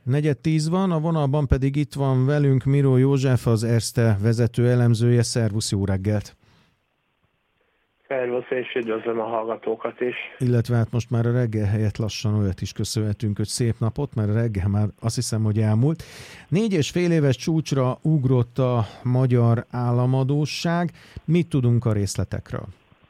4:10 van, a vonalban pedig itt van velünk Miró József, az Erste vezető elemzője. Szervusz, jó reggelt! Szervusz, és üdvözlöm a hallgatókat is. Illetve hát most már a reggel helyett lassan olyat is köszönhetünk, hogy szép napot, mert a reggel már azt hiszem, hogy elmúlt. 4,5 éves csúcsra ugrott a magyar államadósság. Mit tudunk a részletekről?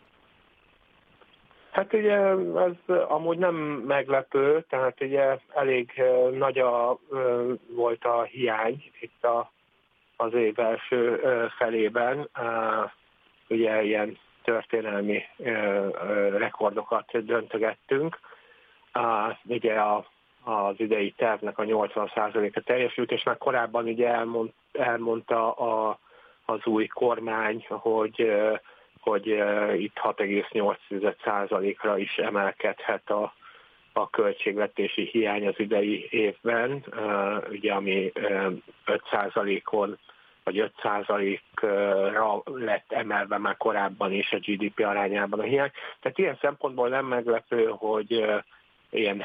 Hát ugye ez amúgy nem meglepő, tehát ugye elég nagy volt a hiány itt az év első felében. Ugye ilyen történelmi rekordokat döntögettünk. Ugye az idei tervnek a 80%-a teljesült, és már korábban ugye elmondta az új kormány, hogy itt 6,8%-ra is emelkedhet a költségvetési hiány az idei évben, ugye ami 5%-on vagy 5%-ra lett emelve már korábban is a GDP arányában a hiány. Tehát ilyen szempontból nem meglepő, hogy ilyen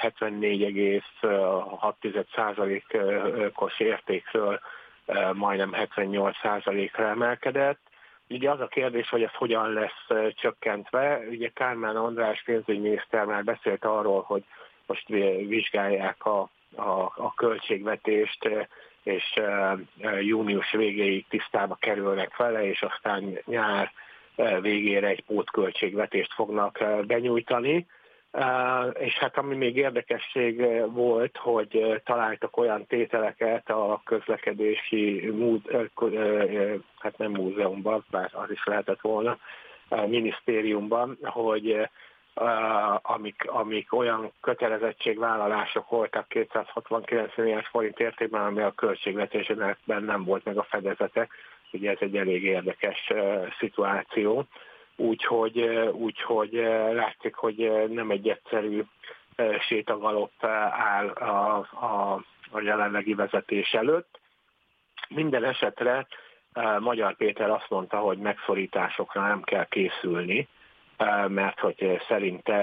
74,6%-os értékről majdnem 78%-ra emelkedett. Ugye az a kérdés, hogy ez hogyan lesz csökkentve. Ugye Kármán András pénzügyminiszter már beszélt arról, hogy most vizsgálják a költségvetést, és június végéig tisztába kerülnek vele, és aztán nyár végére egy pótköltségvetést fognak benyújtani. És hát ami még érdekesség volt, hogy találtak olyan tételeket a közlekedési hát nem múzeumban, bár az is lehetett volna, minisztériumban, hogy amik olyan kötelezettségvállalások voltak 269 milliárd forint értékben, ami a költségvetésben nem volt meg a fedezete. Ugye ez egy elég érdekes szituáció. Úgyhogy látszik, hogy nem egy egyszerű sétagalopp áll a jelenlegi vezetés előtt. Minden esetre Magyar Péter azt mondta, hogy megszorításokra nem kell készülni, mert hogy szerinte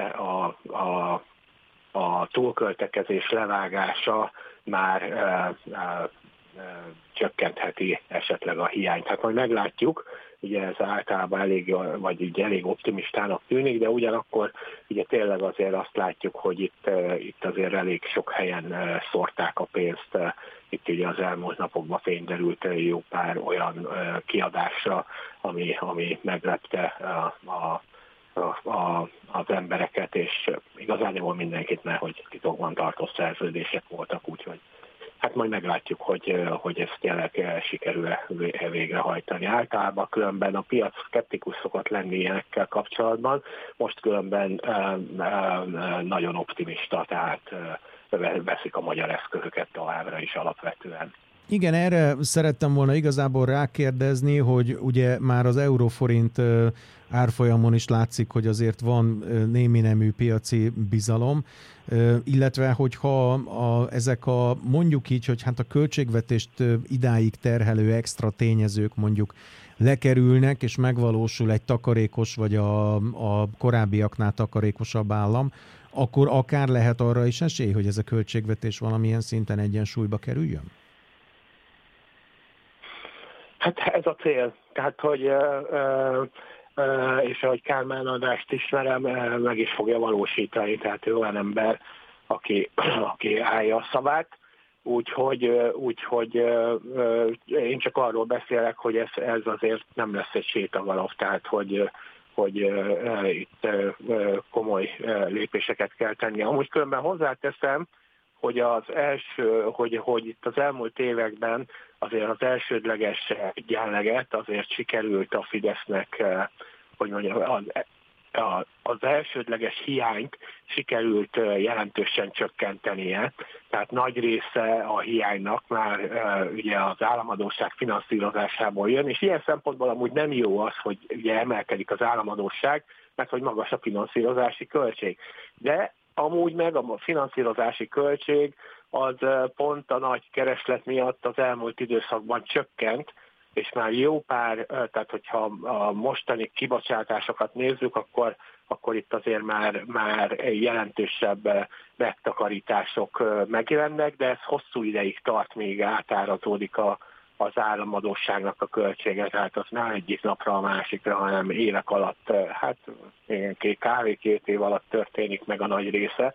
a túlköltekezés levágása már csökkentheti esetleg a hiányt. Hát majd meglátjuk, ugye ez általában elég optimistának tűnik, de ugyanakkor ugye tényleg azért azt látjuk, hogy itt azért elég sok helyen szórták a pénzt. Itt ugye az elmúlt napokban fényderült jó pár olyan kiadásra, ami meglepte az embereket, és igazából mindenkit, mert hogy titokban tartó szerződések voltak, úgyhogy hát majd meglátjuk, hogy ezt tényleg sikerül-e végrehajtani. Általában különben a piac szkeptikus szokott lenni ilyenekkel kapcsolatban, most különben nagyon optimista, tehát veszik a magyar eszközöket továbbra is alapvetően. Igen, erre szerettem volna igazából rákérdezni, hogy ugye már az euróforint árfolyamon is látszik, hogy azért van némi nemű piaci bizalom, illetve hogyha ezek mondjuk így, hogy hát a költségvetést idáig terhelő extra tényezők mondjuk lekerülnek, és megvalósul egy takarékos, vagy a korábbiaknál takarékosabb állam, akkor akár lehet arra is esély, hogy ez a költségvetés valamilyen szinten egyensúlyba kerüljön? Hát ez a cél. Tehát, hogy és ahogy Kármán Andrást ismerem, meg is fogja valósítani. Tehát ő olyan ember, aki állja a szavát. Úgyhogy én csak arról beszélek, hogy ez azért nem lesz egy sétagalopp, tehát hogy itt komoly lépéseket kell tenni. Amúgy különben hozzáteszem, hogy hogy itt az elmúlt években azért az elsődleges egyenleget azért sikerült a Fidesznek, hogy mondjam, az elsődleges hiányt sikerült jelentősen csökkentenie, tehát nagy része a hiánynak már ugye az államadósság finanszírozásából jön, és ilyen szempontból amúgy nem jó az, hogy ugye emelkedik az államadósság, mert hogy magas a finanszírozási költség. De amúgy meg a finanszírozási költség az pont a nagy kereslet miatt az elmúlt időszakban csökkent, és már jó pár, tehát hogyha a mostani kibocsátásokat nézzük, akkor akkor itt azért már jelentősebb megtakarítások megjelennek, de ez hosszú ideig tart, még átárazódik az államadósságnak a költsége, tehát az nem egyik napra a másikra, hanem évek alatt, hát igen, két év alatt történik meg a nagy része.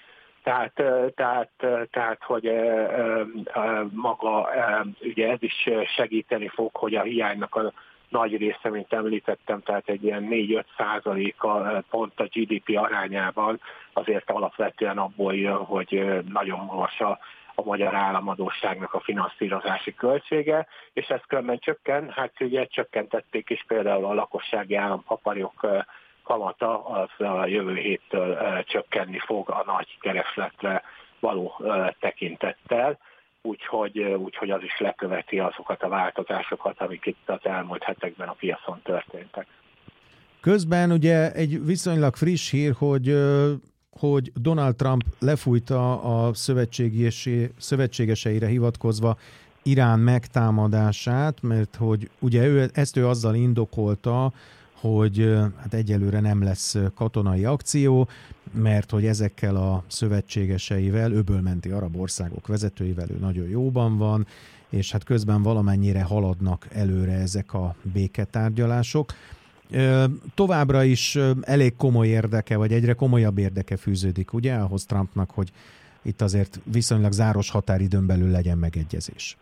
Tehát hogy maga ugye ez is segíteni fog, hogy a hiánynak a nagy része, mint említettem, tehát egy ilyen 4-5% pont a GDP arányában azért alapvetően abból jön, hogy nagyon magas a magyar államadósságnak a finanszírozási költsége, és ez különben csökken, hát ugye csökkentették is például a lakossági állampaparjok kamata, az a jövő héttől csökkenni fog a nagy keresletre való tekintettel, úgyhogy az is leköveti azokat a változásokat, amik itt az elmúlt hetekben a piacon történtek. Közben ugye egy viszonylag friss hír, hogy Donald Trump lefújta a szövetségeseire hivatkozva Irán megtámadását, mert hogy ugye ő azzal indokolta, hogy hát egyelőre nem lesz katonai akció, mert hogy ezekkel a szövetségeseivel, öbölmenti arab országok vezetőivel ő nagyon jóban van, és hát közben valamennyire haladnak előre ezek a béketárgyalások. Továbbra is elég komoly érdeke, vagy egyre komolyabb érdeke fűződik, ugye, ahhoz Trumpnak, hogy itt azért viszonylag záros határidőn belül legyen megegyezés.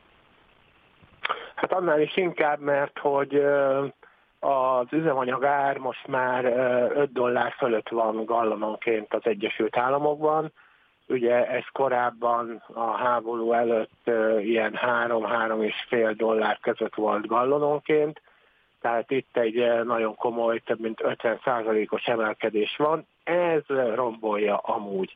Hát annál is inkább, mert hogy az üzemanyag ár most már $5 fölött van gallononként az Egyesült Államokban. Ugye ez korábban a háború előtt ilyen $3-3,5 között volt gallononként, tehát itt egy nagyon komoly, több mint 50%-os emelkedés van. Ez rombolja amúgy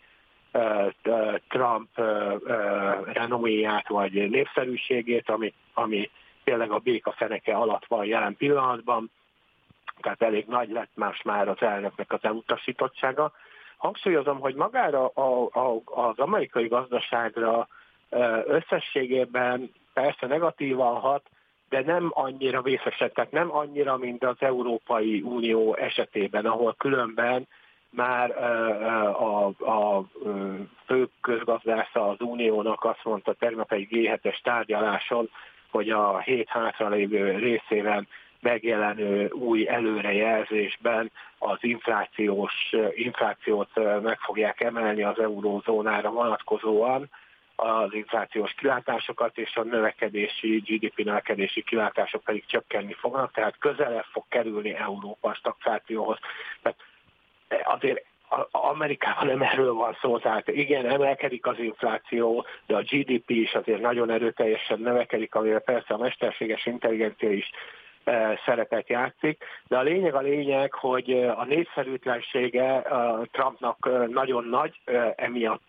Trump renoméját vagy népszerűségét, ami tényleg a békafeneke alatt van jelen pillanatban, tehát elég nagy lett már az elnöknek az elutasítottsága. Hangsúlyozom, hogy magára az amerikai gazdaságra összességében persze negatívan hat, de nem annyira vészesen, tehát nem annyira, mint az Európai Unió esetében, ahol különben már a fő közgazdásza az Uniónak azt mondta tegnap egy G7-es tárgyaláson, hogy a 7 hátralévő részében megjelenő új előrejelzésben az inflációt meg fogják emelni az eurózónára vonatkozóan, az inflációs kilátásokat, és a GDP növekedési kilátások pedig csökkenni fognak, tehát közelebb fog kerülni Európa stagflációhoz. Tehát azért Amerikában nem erről van szó, tehát igen, emelkedik az infláció, de a GDP is azért nagyon erőteljesen növekedik, amire persze a mesterséges intelligencia is szerepet játszik, de a lényeg, hogy a népszerűtlensége Trumpnak nagyon nagy, emiatt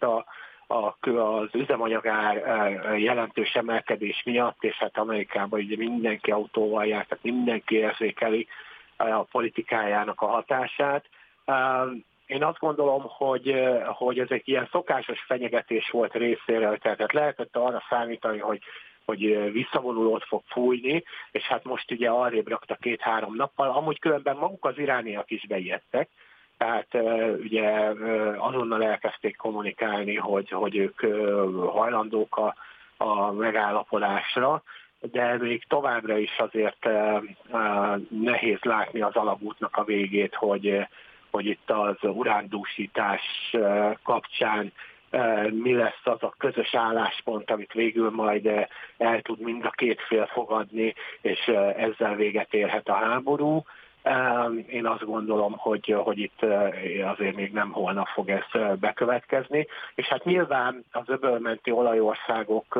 az üzemanyagár jelentős emelkedés miatt, és hát Amerikában ugye mindenki autóval jár, tehát mindenki érzékeli a politikájának a hatását. Én azt gondolom, hogy ez egy ilyen szokásos fenyegetés volt részéről, tehát lehetett arra számítani, hogy visszavonulót fog fújni, és hát most ugye arrébb rakta 2-3 nappal, amúgy különben maguk az irániak is beijedtek, tehát ugye azonnal elkezdték kommunikálni, hogy ők hajlandók a megállapodásra, de még továbbra is azért nehéz látni az alagútnak a végét, hogy itt az urándúsítás kapcsán mi lesz az a közös álláspont, amit végül majd el tud mind a két fél fogadni, és ezzel véget érhet a háború. Én azt gondolom, hogy itt azért még nem holnap fog ez bekövetkezni, és hát nyilván az öbölmenti olajországok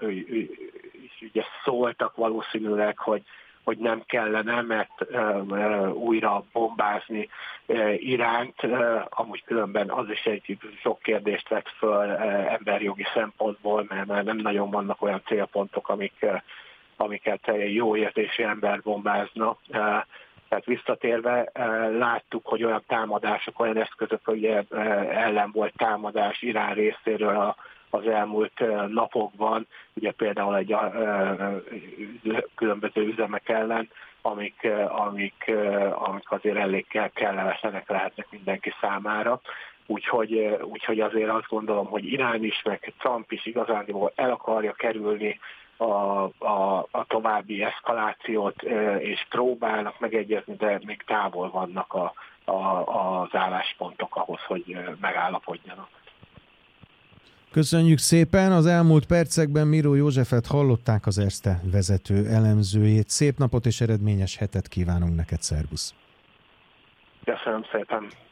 is ugye szóltak valószínűleg, hogy nem kellene, mert újra bombázni Iránt, amúgy különben az is egy sok kérdést vett föl emberjogi szempontból, mert már nem nagyon vannak olyan célpontok, amiket jó érzésű ember bombázna. Tehát visszatérve láttuk, hogy olyan támadások, olyan eszközök, hogy ellen volt támadás Irán részéről az elmúlt napokban, ugye például egy különböző üzemek ellen, amik azért elég kellemetlenek lehetnek mindenki számára. Úgyhogy azért azt gondolom, hogy Irán is, meg Trump is igazándiból el akarja kerülni a további eszkalációt, és próbálnak megegyezni, de még távol vannak az álláspontok ahhoz, hogy megállapodjanak. Köszönjük szépen! Az elmúlt percekben Miró Józsefet hallották, az Erste vezető elemzőjét. Szép napot és eredményes hetet kívánunk neked, szervusz! Köszönöm szépen!